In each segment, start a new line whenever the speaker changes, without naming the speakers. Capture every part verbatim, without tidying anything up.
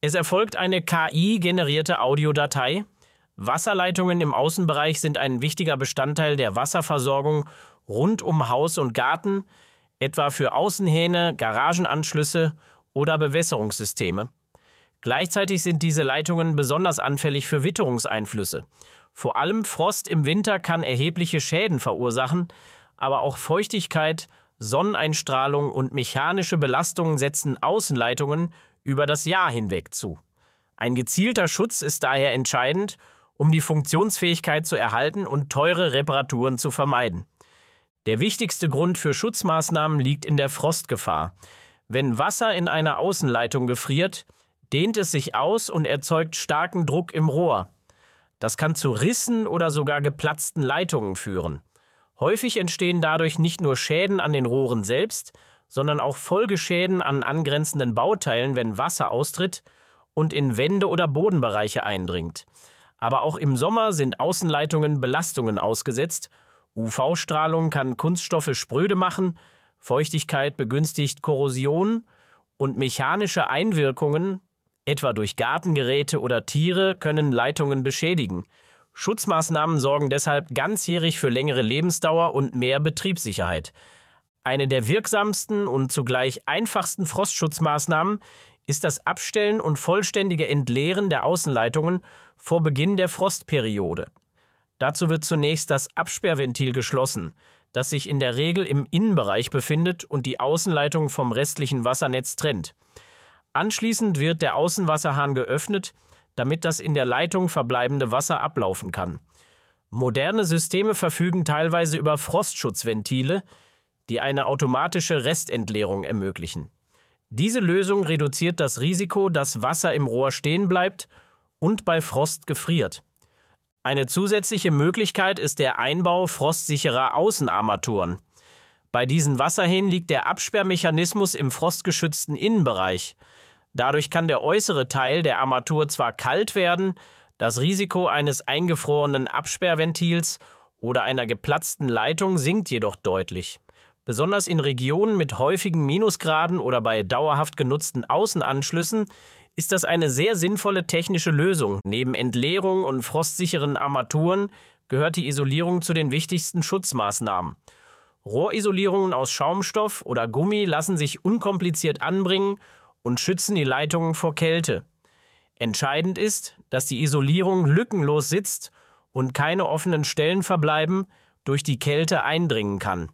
Es erfolgt eine K I-generierte Audiodatei. Wasserleitungen im Außenbereich sind ein wichtiger Bestandteil der Wasserversorgung rund um Haus und Garten, etwa für Außenhähne, Garagenanschlüsse oder Bewässerungssysteme. Gleichzeitig sind diese Leitungen besonders anfällig für Witterungseinflüsse. Vor allem Frost im Winter kann erhebliche Schäden verursachen, aber auch Feuchtigkeit, Sonneneinstrahlung und mechanische Belastungen setzen Außenleitungen über das Jahr hinweg zu. Ein gezielter Schutz ist daher entscheidend, um die Funktionsfähigkeit zu erhalten und teure Reparaturen zu vermeiden. Der wichtigste Grund für Schutzmaßnahmen liegt in der Frostgefahr. Wenn Wasser in einer Außenleitung gefriert, dehnt es sich aus und erzeugt starken Druck im Rohr. Das kann zu Rissen oder sogar geplatzten Leitungen führen. Häufig entstehen dadurch nicht nur Schäden an den Rohren selbst, sondern auch Folgeschäden an angrenzenden Bauteilen, wenn Wasser austritt und in Wände oder Bodenbereiche eindringt. Aber auch im Sommer sind Außenleitungen Belastungen ausgesetzt. U V-Strahlung kann Kunststoffe spröde machen, Feuchtigkeit begünstigt Korrosion und mechanische Einwirkungen, etwa durch Gartengeräte oder Tiere, können Leitungen beschädigen. Schutzmaßnahmen sorgen deshalb ganzjährig für längere Lebensdauer und mehr Betriebssicherheit. Eine der wirksamsten und zugleich einfachsten Frostschutzmaßnahmen ist das Abstellen und vollständige Entleeren der Außenleitungen vor Beginn der Frostperiode. Dazu wird zunächst das Absperrventil geschlossen, das sich in der Regel im Innenbereich befindet und die Außenleitung vom restlichen Wassernetz trennt. Anschließend wird der Außenwasserhahn geöffnet, damit das in der Leitung verbleibende Wasser ablaufen kann. Moderne Systeme verfügen teilweise über Frostschutzventile, die eine automatische Restentleerung ermöglichen. Diese Lösung reduziert das Risiko, dass Wasser im Rohr stehen bleibt und bei Frost gefriert. Eine zusätzliche Möglichkeit ist der Einbau frostsicherer Außenarmaturen. Bei diesen Wasserhähnen liegt der Absperrmechanismus im frostgeschützten Innenbereich. Dadurch kann der äußere Teil der Armatur zwar kalt werden, das Risiko eines eingefrorenen Absperrventils oder einer geplatzten Leitung sinkt jedoch deutlich. Besonders in Regionen mit häufigen Minusgraden oder bei dauerhaft genutzten Außenanschlüssen ist das eine sehr sinnvolle technische Lösung. Neben Entleerung und frostsicheren Armaturen gehört die Isolierung zu den wichtigsten Schutzmaßnahmen. Rohrisolierungen aus Schaumstoff oder Gummi lassen sich unkompliziert anbringen und schützen die Leitungen vor Kälte. Entscheidend ist, dass die Isolierung lückenlos sitzt und keine offenen Stellen verbleiben, durch die Kälte eindringen kann.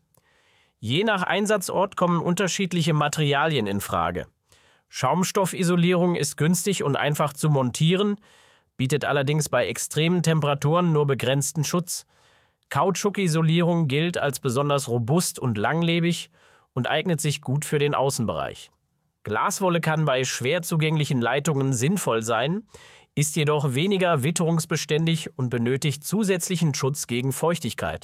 Je nach Einsatzort kommen unterschiedliche Materialien in Frage. Schaumstoffisolierung ist günstig und einfach zu montieren, bietet allerdings bei extremen Temperaturen nur begrenzten Schutz. Kautschukisolierung gilt als besonders robust und langlebig und eignet sich gut für den Außenbereich. Glaswolle kann bei schwer zugänglichen Leitungen sinnvoll sein, ist jedoch weniger witterungsbeständig und benötigt zusätzlichen Schutz gegen Feuchtigkeit.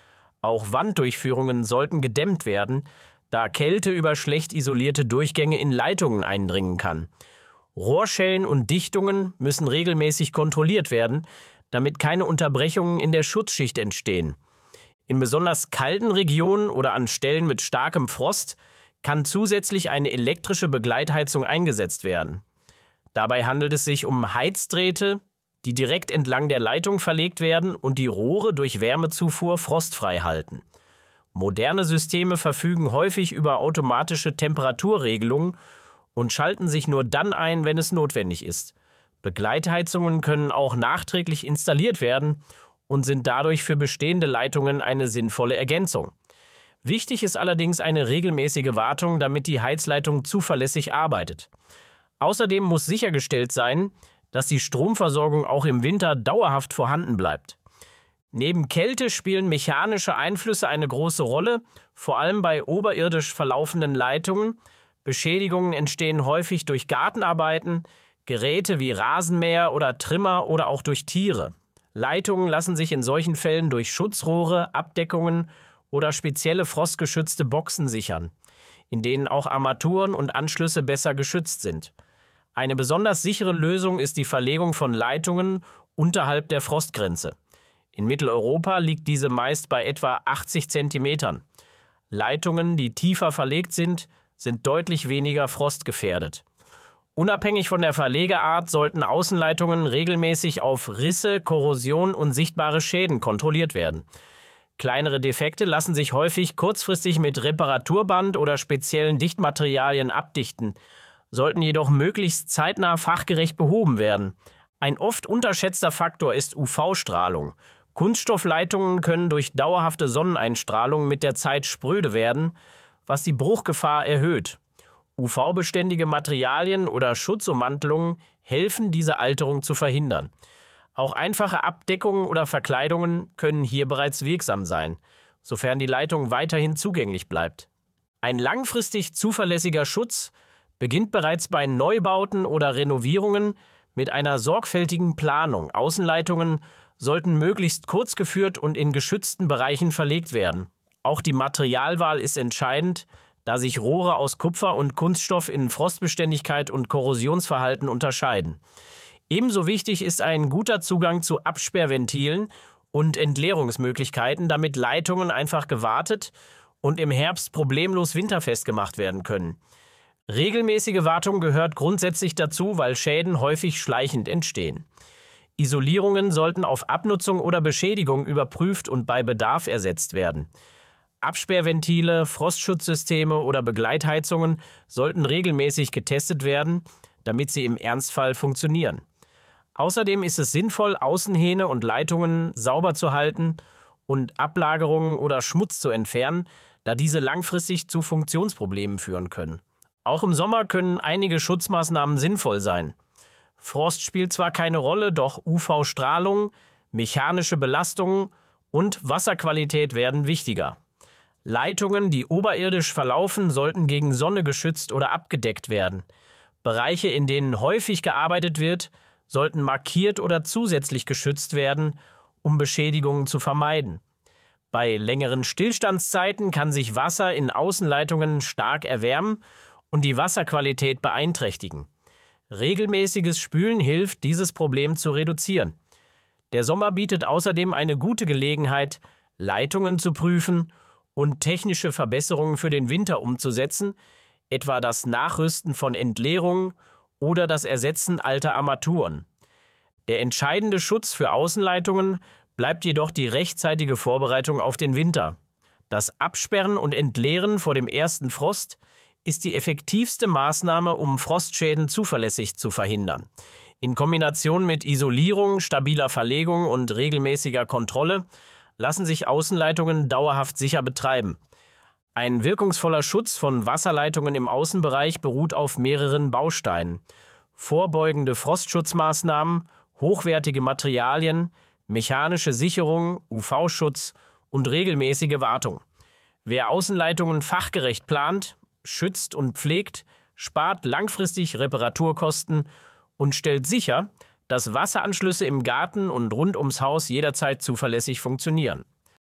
Auch Wanddurchführungen sollten gedämmt werden, da Kälte über schlecht isolierte Durchgänge in Leitungen eindringen kann. Rohrschellen und Dichtungen müssen regelmäßig kontrolliert werden, damit keine Unterbrechungen in der Schutzschicht entstehen. In besonders kalten Regionen oder an Stellen mit starkem Frost kann zusätzlich eine elektrische Begleitheizung eingesetzt werden. Dabei handelt es sich um Heizdrähte, die direkt entlang der Leitung verlegt werden und die Rohre durch Wärmezufuhr frostfrei halten. Moderne Systeme verfügen häufig über automatische Temperaturregelungen und schalten sich nur dann ein, wenn es notwendig ist. Begleitheizungen können auch nachträglich installiert werden und sind dadurch für bestehende Leitungen eine sinnvolle Ergänzung. Wichtig ist allerdings eine regelmäßige Wartung, damit die Heizleitung zuverlässig arbeitet. Außerdem muss sichergestellt sein, dass die Stromversorgung auch im Winter dauerhaft vorhanden bleibt. Neben Kälte spielen mechanische Einflüsse eine große Rolle, vor allem bei oberirdisch verlaufenden Leitungen. Beschädigungen entstehen häufig durch Gartenarbeiten, Geräte wie Rasenmäher oder Trimmer oder auch durch Tiere. Leitungen lassen sich in solchen Fällen durch Schutzrohre, Abdeckungen oder spezielle frostgeschützte Boxen sichern, in denen auch Armaturen und Anschlüsse besser geschützt sind. Eine besonders sichere Lösung ist die Verlegung von Leitungen unterhalb der Frostgrenze. In Mitteleuropa liegt diese meist bei etwa achtzig Zentimetern. Leitungen, die tiefer verlegt sind, sind deutlich weniger frostgefährdet. Unabhängig von der Verlegeart sollten Außenleitungen regelmäßig auf Risse, Korrosion und sichtbare Schäden kontrolliert werden. Kleinere Defekte lassen sich häufig kurzfristig mit Reparaturband oder speziellen Dichtmaterialien abdichten, sollten jedoch möglichst zeitnah fachgerecht behoben werden. Ein oft unterschätzter Faktor ist U V-Strahlung. Kunststoffleitungen können durch dauerhafte Sonneneinstrahlung mit der Zeit spröde werden, was die Bruchgefahr erhöht. U V-beständige Materialien oder Schutzummantelungen helfen, diese Alterung zu verhindern. Auch einfache Abdeckungen oder Verkleidungen können hier bereits wirksam sein, sofern die Leitung weiterhin zugänglich bleibt. Ein langfristig zuverlässiger Schutz beginnt bereits bei Neubauten oder Renovierungen mit einer sorgfältigen Planung. Außenleitungen sollten möglichst kurz geführt und in geschützten Bereichen verlegt werden. Auch die Materialwahl ist entscheidend, da sich Rohre aus Kupfer und Kunststoff in Frostbeständigkeit und Korrosionsverhalten unterscheiden. Ebenso wichtig ist ein guter Zugang zu Absperrventilen und Entleerungsmöglichkeiten, damit Leitungen einfach gewartet und im Herbst problemlos winterfest gemacht werden können. Regelmäßige Wartung gehört grundsätzlich dazu, weil Schäden häufig schleichend entstehen. Isolierungen sollten auf Abnutzung oder Beschädigung überprüft und bei Bedarf ersetzt werden. Absperrventile, Frostschutzsysteme oder Begleitheizungen sollten regelmäßig getestet werden, damit sie im Ernstfall funktionieren. Außerdem ist es sinnvoll, Außenhähne und Leitungen sauber zu halten und Ablagerungen oder Schmutz zu entfernen, da diese langfristig zu Funktionsproblemen führen können. Auch im Sommer können einige Schutzmaßnahmen sinnvoll sein. Frost spielt zwar keine Rolle, doch U V-Strahlung, mechanische Belastungen und Wasserqualität werden wichtiger. Leitungen, die oberirdisch verlaufen, sollten gegen Sonne geschützt oder abgedeckt werden. Bereiche, in denen häufig gearbeitet wird, sollten markiert oder zusätzlich geschützt werden, um Beschädigungen zu vermeiden. Bei längeren Stillstandszeiten kann sich Wasser in Außenleitungen stark erwärmen und die Wasserqualität beeinträchtigen. Regelmäßiges Spülen hilft, dieses Problem zu reduzieren. Der Sommer bietet außerdem eine gute Gelegenheit, Leitungen zu prüfen und technische Verbesserungen für den Winter umzusetzen, etwa das Nachrüsten von Entleerungen oder das Ersetzen alter Armaturen. Der entscheidende Schutz für Außenleitungen bleibt jedoch die rechtzeitige Vorbereitung auf den Winter. Das Absperren und Entleeren vor dem ersten Frost ist die effektivste Maßnahme, um Frostschäden zuverlässig zu verhindern. In Kombination mit Isolierung, stabiler Verlegung und regelmäßiger Kontrolle lassen sich Außenleitungen dauerhaft sicher betreiben. Ein wirkungsvoller Schutz von Wasserleitungen im Außenbereich beruht auf mehreren Bausteinen: vorbeugende Frostschutzmaßnahmen, hochwertige Materialien, mechanische Sicherung, U V-Schutz und regelmäßige Wartung. Wer Außenleitungen fachgerecht plant, schützt und pflegt, spart langfristig Reparaturkosten und stellt sicher, dass Wasseranschlüsse im Garten und rund ums Haus jederzeit zuverlässig funktionieren.